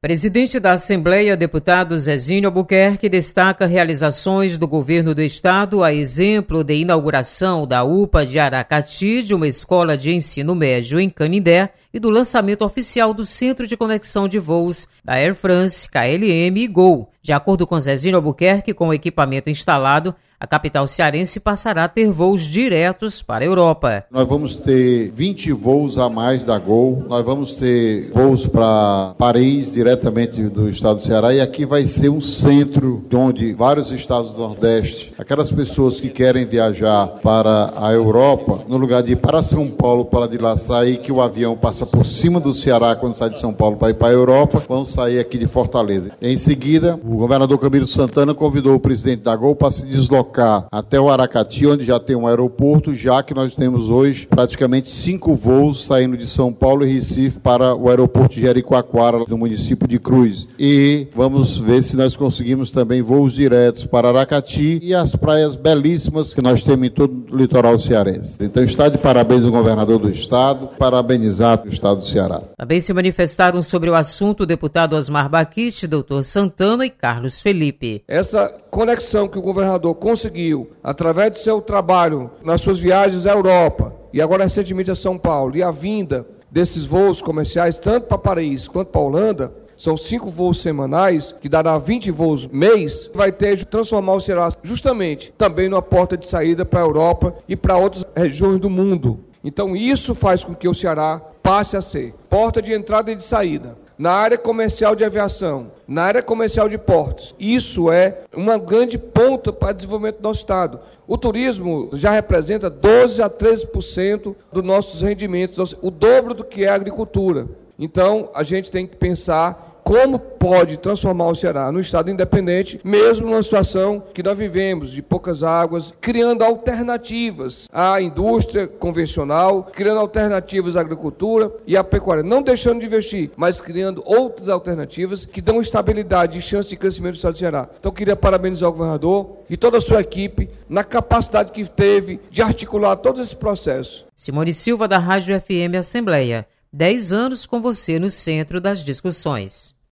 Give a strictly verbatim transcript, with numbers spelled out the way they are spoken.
Presidente da Assembleia, deputado Zezinho Albuquerque, destaca realizações do governo do estado, a exemplo de inauguração da U P A de Aracati, de uma escola de ensino médio em Canindé, e do lançamento oficial do Centro de Conexão de Voos da Air France, K L M e Gol. De acordo com Zezinho Albuquerque, com o equipamento instalado, a capital cearense passará a ter voos diretos para a Europa. Nós vamos ter vinte voos a mais da Gol, nós vamos ter voos para Paris, diretamente do estado do Ceará, e aqui vai ser um centro onde vários estados do Nordeste, aquelas pessoas que querem viajar para a Europa, no lugar de ir para São Paulo, para de lá sair, que o avião passa por cima do Ceará quando sai de São Paulo para ir para a Europa, vão sair aqui de Fortaleza. Em seguida, o governador Camilo Santana convidou o presidente da Gol para se deslocar até o Aracati, onde já tem um aeroporto, já que nós temos hoje praticamente cinco voos saindo de São Paulo e Recife para o aeroporto de Jericoacoara, no município de Cruz. E vamos ver se nós conseguimos também voos diretos para Aracati e as praias belíssimas que nós temos em todo o litoral cearense. Então está de parabéns o governador do estado, parabenizar o estado do Ceará. Também se manifestaram sobre o assunto o deputado Osmar Baquiste, doutor Santana e Carlos Felipe. Essa conexão que o governador conseguiu, através de seu trabalho nas suas viagens à Europa e agora recentemente a São Paulo, e a vinda desses voos comerciais, tanto para Paris quanto para a Holanda, são cinco voos semanais, que dará vinte voos mês, vai ter de transformar o Ceará justamente também numa porta de saída para a Europa e para outras regiões do mundo. Então isso faz com que o Ceará passe a ser porta de entrada e de saída na área comercial de aviação, na área comercial de portos. Isso é uma grande ponta para o desenvolvimento do nosso estado. O turismo já representa doze a treze por cento dos nossos rendimentos, o dobro do que é a agricultura. Então, a gente tem que pensar como pode transformar o Ceará num estado independente, mesmo numa situação que nós vivemos de poucas águas, criando alternativas à indústria convencional, criando alternativas à agricultura e à pecuária, não deixando de investir, mas criando outras alternativas que dão estabilidade e chance de crescimento do estado do Ceará. Então, eu queria parabenizar o governador e toda a sua equipe na capacidade que teve de articular todos esses processos. Simone Silva, da Rádio F M Assembleia. Dez anos com você no centro das discussões.